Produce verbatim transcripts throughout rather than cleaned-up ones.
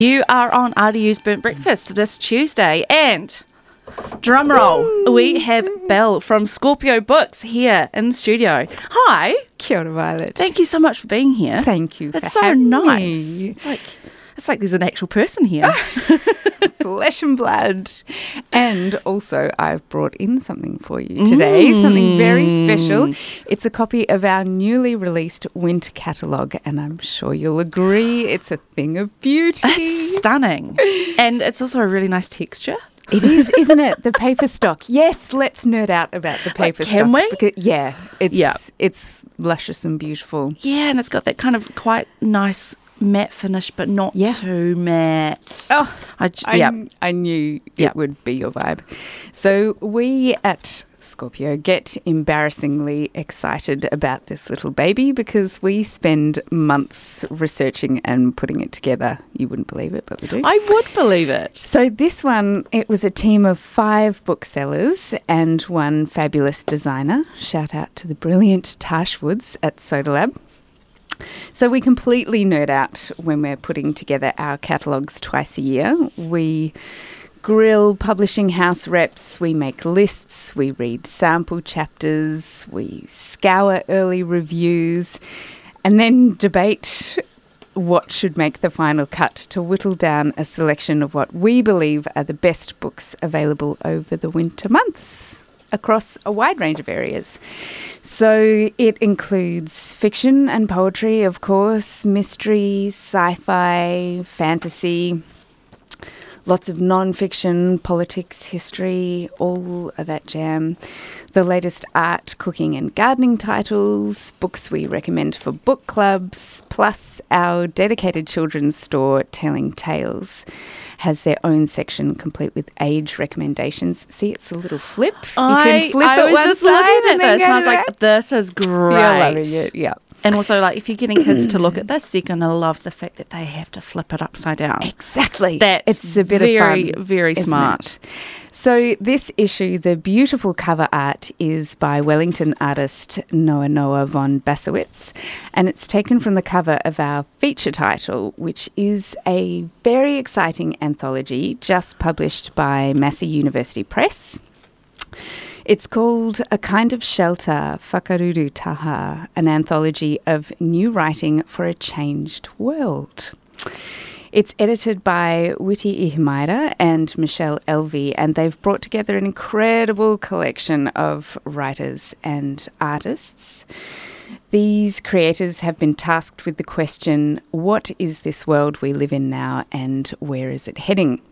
You are on R D U's Burnt Breakfast this Tuesday, and drum roll, we have Belle from Scorpio Books here in the studio. Hi. Kia ora, Violet. Thank you so much for being here. Thank you for It's so having nice. me. It's like it's like there's an actual person here. Flesh and blood. And also, I've brought in something for you today, Mm. something very special. It's a copy of our newly released winter catalogue, and I'm sure you'll agree it's a thing of beauty. It's stunning. And it's also a really nice texture. It is, isn't it? The paper stock. Yes, let's nerd out about the paper can stock. we? Because, yeah, it's Yeah. it's luscious and beautiful. Yeah, and it's got that kind of quite nice matte finish, but not Yeah. too matte. Oh, I just, I, yeah. I knew Yeah. it would be your vibe. So we at Scorpio get embarrassingly excited about this little baby because we spend months researching and putting it together. You wouldn't believe it, but we do. I would believe it. So this one, it was a team of five booksellers and one fabulous designer. Shout out to the brilliant Tash Woods at Soda Lab. So we completely nerd out when we're putting together our catalogues twice a year. We grill publishing house reps, we make lists, we read sample chapters, we scour early reviews, and then debate what should make the final cut to whittle down a selection of what we believe are the best books available over the winter months across a wide range of areas. So it includes fiction and poetry, of course, mystery, sci-fi, fantasy, lots of non-fiction, politics, history, all of that jam. The latest art, cooking and gardening titles, books we recommend for book clubs, plus our dedicated children's store, Telling Tales, has their own section complete with age recommendations. See, it's a little flip. You I, can flip I it was one just side looking at and then this go and I to was the like, back. this is great. You're loving it, yeah. And also, like, if you're getting kids to look at this, they're going to love the fact that they have to flip it upside down. Exactly. That's it's a bit very, of fun. very isn't smart. it? So this issue, the beautiful cover art is by Wellington artist Noah Noah von Basowitz, and it's taken from the cover of our feature title, which is a very exciting anthology just published by Massey University Press. It's called A Kind of Shelter, Whakaruru Taha, an anthology of new writing for a changed world. It's edited by Witi Ihimaira and Michelle Elvey, and they've brought together an incredible collection of writers and artists. These creators have been tasked with the question, what is this world we live in now and where is it heading?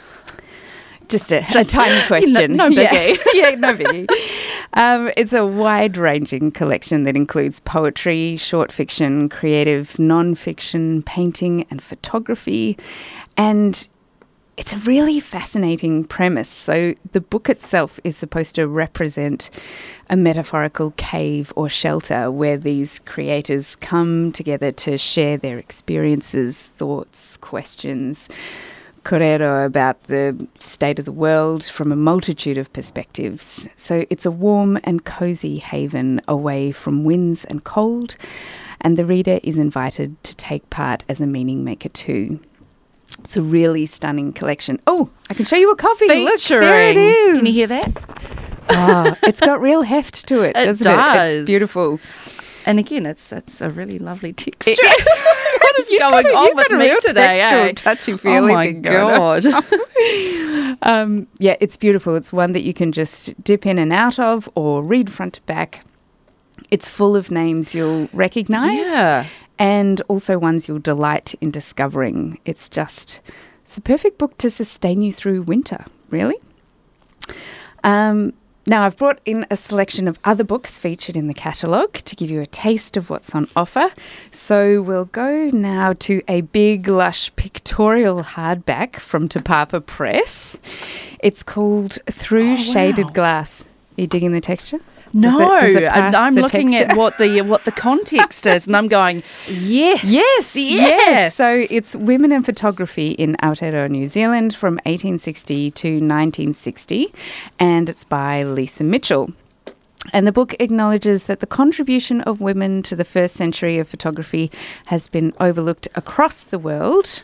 Just a, a tiny question. No, no biggie. Yeah, yeah, no biggie. Um, it's a wide-ranging collection that includes poetry, short fiction, creative non-fiction, painting and photography. And it's a really fascinating premise. So the book itself is supposed to represent a metaphorical cave or shelter where these creators come together to share their experiences, thoughts, questions, korero about the state of the world from a multitude of perspectives. So it's a warm and cosy haven away from winds and cold, and the reader is invited to take part as a meaning maker too. It's a really stunning collection. Oh, I can show you a copy. Look, there it is. Can you hear that? Oh, it's got real heft to it, It doesn't does. it? It's beautiful. And again, it's it's a really lovely texture. It- what is You've going got a- on you've with got a me real today? textural, Eh? touchy-feely Oh my thing going on. god! Um, yeah, it's beautiful. It's one that you can just dip in and out of or read front to back. It's full of names you'll recognise Yeah. and also ones you'll delight in discovering. It's just, it's the perfect book to sustain you through winter, really. Um, now, I've brought in a selection of other books featured in the catalogue to give you a taste of what's on offer. So we'll go now to a big, lush pictorial hardback from Te Papa Press. It's called Through Oh, Shaded wow. Glass. Are you digging the texture? No, Does it- does it and pass I'm the looking texture? at what the what the context is, and I'm going, yes, Yes, yes. So it's Women in Photography in Aotearoa, New Zealand from eighteen sixty to nineteen sixty, and it's by Lisa Mitchell. And the book acknowledges that the contribution of women to the first century of photography has been overlooked across the world,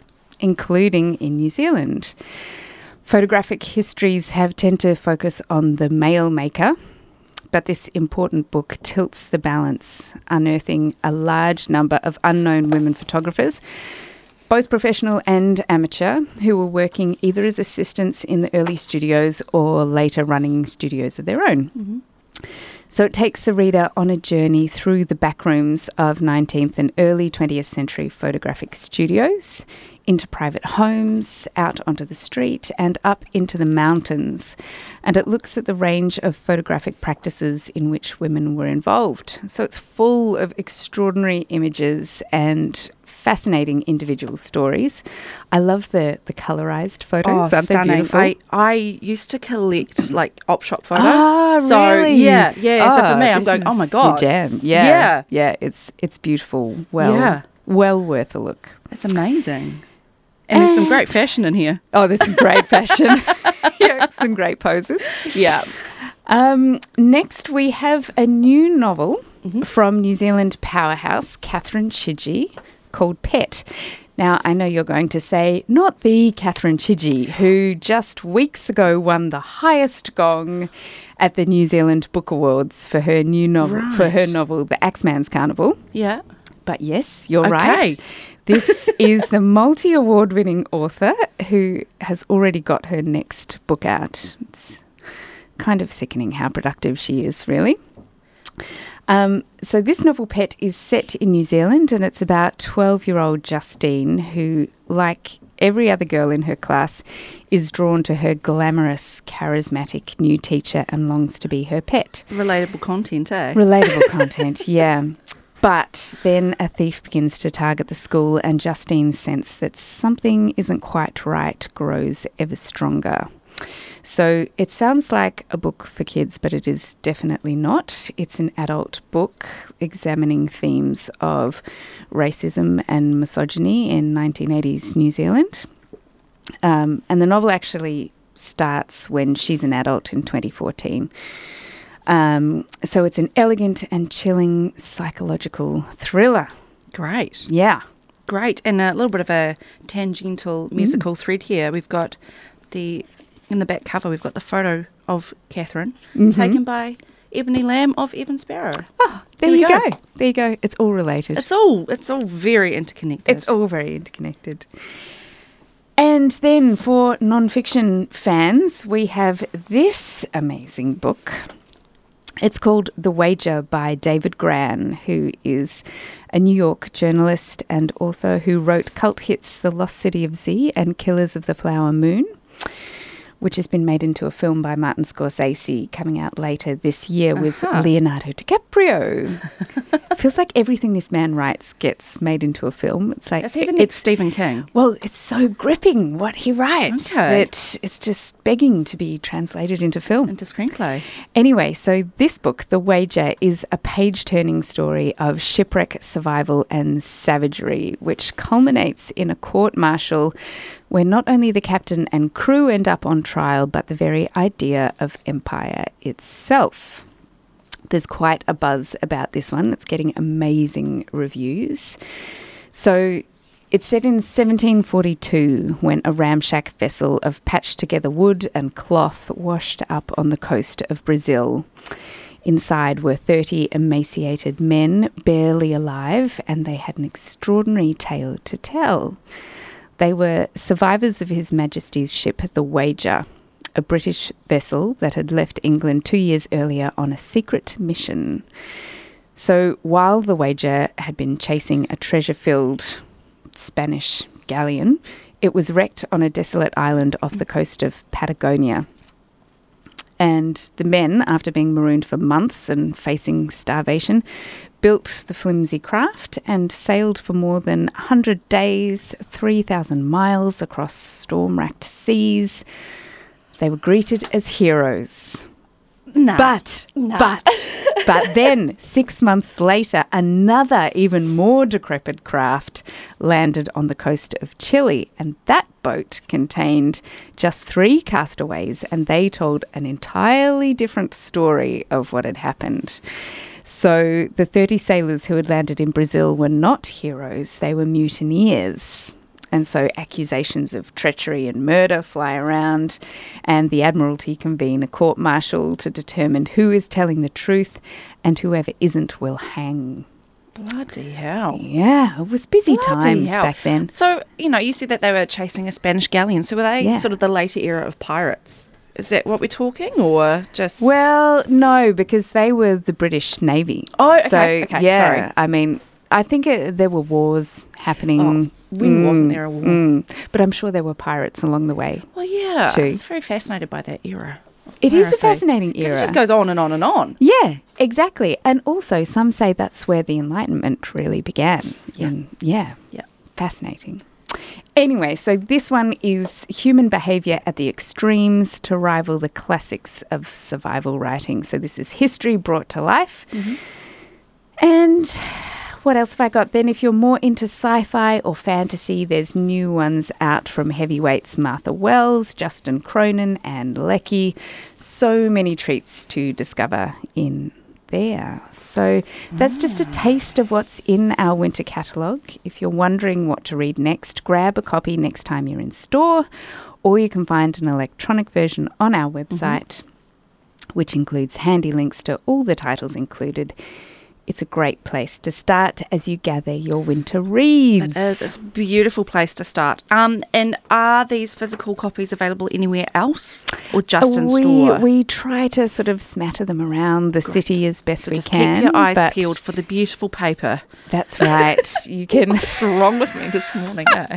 including in New Zealand. Photographic histories have tend to focus on the mail maker, but this important book tilts the balance, unearthing a large number of unknown women photographers, both professional and amateur, who were working either as assistants in the early studios or later running studios of their own. Mm-hmm. So it takes the reader on a journey through the backrooms of nineteenth and early twentieth century photographic studios, into private homes, out onto the street, and up into the mountains. And it looks at the range of photographic practices in which women were involved. So it's full of extraordinary images and fascinating individual stories. I love the the colorized photos. Oh, Aren't stunning. they beautiful? I, I used to collect like op shop photos. Ah, so, really? Yeah, yeah. so Oh, for me, I'm this going, oh my is your God. jam. Yeah. Yeah. Yeah, it's it's beautiful. Well, Yeah. well worth a look. It's amazing. And there's some great fashion in here. Oh, there's some great fashion. Yeah, some great poses. Yeah. Um, next, we have a new novel Mm-hmm. from New Zealand powerhouse Catherine Chidgey called Pet. Now, I know you're going to say, not the Catherine Chidgey, who just weeks ago won the highest gong at the New Zealand Book Awards for her new novel, Right. for her novel, The Axeman's Carnival. Yeah. But yes, you're Okay. right. This is the multi-award winning author who has already got her next book out. It's kind of sickening how productive she is, really. Um, so this novel, Pet, is set in New Zealand, and it's about twelve-year-old Justine, who, like every other girl in her class, is drawn to her glamorous, charismatic new teacher and longs to be her pet. Relatable content, eh? Relatable content, yeah. But then a thief begins to target the school, and Justine's sense that something isn't quite right grows ever stronger. So it sounds like a book for kids, but it is definitely not. It's an adult book examining themes of racism and misogyny in nineteen eighties New Zealand. Um, and the novel actually starts when she's an adult in twenty fourteen. Um, so it's an elegant and chilling psychological thriller. Great. Yeah. Great. And a little bit of a tangential musical thread here. We've got the, in the back cover, we've got the photo of Catherine Mhm. taken by Ebony Lamb of Eben Sparrow. Oh, there, There we you go. go. There you go. It's all related. It's all, it's all very interconnected. It's all very interconnected. And then for non-fiction fans, we have this amazing book. It's called The Wager by David Grann, who is a New York journalist and author who wrote cult hits The Lost City of Z and Killers of the Flower Moon, which has been made into a film by Martin Scorsese coming out later this year with Uh-huh. Leonardo DiCaprio. Feels like everything this man writes gets made into a film. It's like Is he the it- next it's Stephen King? well, it's so gripping what he writes Okay. that it's just begging to be translated into film. Into screenplay. Anyway, so this book, The Wager, is a page-turning story of shipwreck, survival and savagery, which culminates in a court-martial where not only the captain and crew end up on trial, but the very idea of empire itself. There's quite a buzz about this one. It's getting amazing reviews. So it's set in seventeen forty-two when a ramshack vessel of patched-together wood and cloth washed up on the coast of Brazil. Inside were thirty emaciated men, barely alive, and they had an extraordinary tale to tell. They were survivors of His Majesty's ship, the Wager, a British vessel that had left England two years earlier on a secret mission. So while the Wager had been chasing a treasure-filled Spanish galleon, it was wrecked on a desolate island off the coast of Patagonia. And the men, after being marooned for months and facing starvation, built the flimsy craft and sailed for more than one hundred days, three thousand miles across storm-racked seas. They were greeted as heroes. No. But, No. but, but then, six months later, another even more decrepit craft landed on the coast of Chile, and that boat contained just three castaways, and they told an entirely different story of what had happened. So the thirty sailors who had landed in Brazil were not heroes, they were mutineers. And so accusations of treachery and murder fly around, and the Admiralty convene a court-martial to determine who is telling the truth, and whoever isn't will hang. Bloody hell. Yeah, it was busy Bloody times hell. back then. So, you know, you said that they were chasing a Spanish galleon. So were they Yeah. sort of the later era of pirates? Is that what we're talking, or just... Well, no, because they were the British Navy. Oh, okay, so, okay, yeah, sorry. I mean, I think it, there were wars happening. Oh, when wasn't there a war? Mm, but I'm sure there were pirates along the way. Well, yeah. too. I was very fascinated by that era. of It is a piracy. fascinating 'Cause era. It just goes on and on and on. Yeah, exactly. And also, some say that's where the Enlightenment really began. Yeah. In- yeah. Yeah. Fascinating. Anyway, so this one is human behaviour at the extremes to rival the classics of survival writing. So this is history brought to life. Mm-hmm. And what else have I got then? If you're more into sci-fi or fantasy, there's new ones out from heavyweights Martha Wells, Justin Cronin, and Leckie. So many treats to discover in there. So that's just a taste of what's in our winter catalogue. If you're wondering what to read next, grab a copy next time you're in store, or you can find an electronic version on our website, which includes handy links to all the titles included. It's a great place to start as you gather your winter reads. It is. It's a beautiful place to start. Um, and are these physical copies available anywhere else, or just in we, store? We try to sort of smatter them around the city as best so we just can. keep your eyes but peeled for the beautiful paper. That's right. You can What's wrong with me this morning, eh?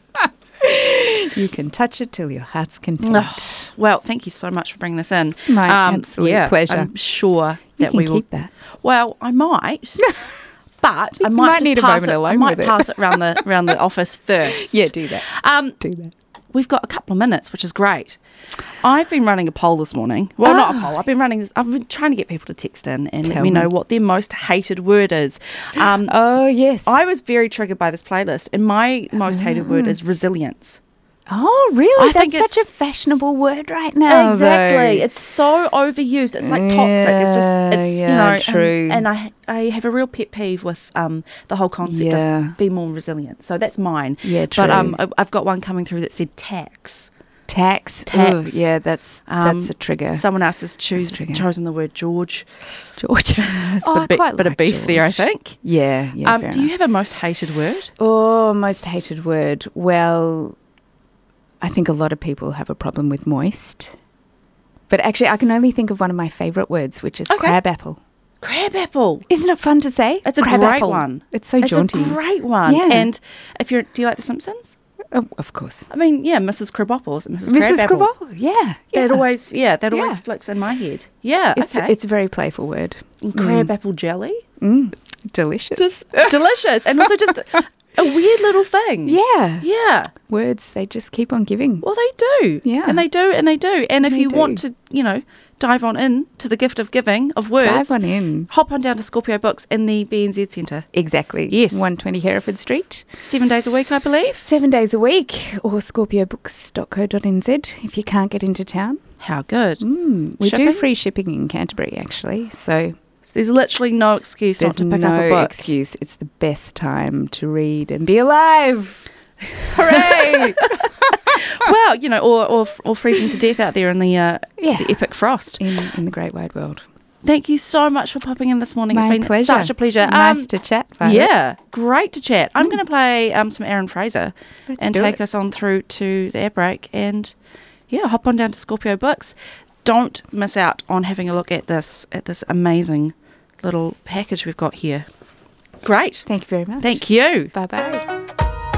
you can touch it till your heart's content. Oh, well, thank you so much for bringing this in. My absolute yeah, pleasure. I'm sure You that can we keep will. that. Well, I might, but I You might, might just need a pass moment it, alone I might with it. pass it around the around the office first. Yeah, do that. Um, Do that. we've got a couple of minutes, which is great. I've been running a poll this morning. Well, not a Ah. poll. I've been running. I've been trying to get people to text in and let Tell me know me. what their most hated word is. Um, Oh, yes. I was very triggered by this playlist, and my most hated word is resilience. oh, really? I think That's it's- such a fashionable word right now. Exactly. though. It's so overused. It's like toxic. It's just, Yeah, it's, yeah, you know, true. And, and I I have a real pet peeve with um, the whole concept Yeah. of be more resilient. So that's mine. Yeah, But um, true. I- I've got one coming through that said tax. Tax. Tax. Ugh, yeah, that's Um, that's a trigger. Someone else has choose, trigger. chosen the word George. George. It's oh, a I bit, quite bit of like beef there, I George. think. Yeah, yeah. um, fair do you enough. have a most hated word? Oh, most hated word. Well, I think a lot of people have a problem with moist. But actually, I can only think of one of my favourite words, which is Okay. crabapple. Crabapple. Isn't it fun to say? It's a great Crabapple. one. It's so It's jaunty. a great one. Yeah. And if you're, do you like The Simpsons? Oh, of course. I mean, yeah, Missus Krabapples and Missus Missus Crabapple. Crabapple. Yeah. That yeah. always, yeah, that always Yeah. flicks in my head. Yeah, It's, okay. it's a very playful word. And crabapple jelly, Mm, delicious. just delicious, and also just a weird little thing. yeah. yeah. Words, they just keep on giving. Well, they do. Yeah. and they do, and they do. And if They you want do. to, you know, dive on in to the gift of giving of words, Dive on in. hop on down to Scorpio Books in the B N Z Centre. Exactly. Yes. one twenty Hereford Street. Seven days a week, I believe. Seven days a week, or scorpio books dot co dot n z if you can't get into town. How good. Mm, we Shipping? do free shipping in Canterbury, actually. So There's literally no excuse not there's to pick no up a book. excuse. It's the best time to read and be alive. Hooray! Well, you know, or, or or freezing to death out there in the uh, Yeah. the epic frost. in, in the great wide world. Thank you so much for popping in this morning. My it's been pleasure. such a pleasure. Nice Um, to chat. Violet. yeah, great to chat. I'm going to play um, some Aaron Fraser Let's and do take it. us on through to the air break. And yeah, hop on down to Scorpio Books. Don't miss out on having a look at this at this amazing little package we've got here. Great. Thank you very much. Thank you. Bye bye.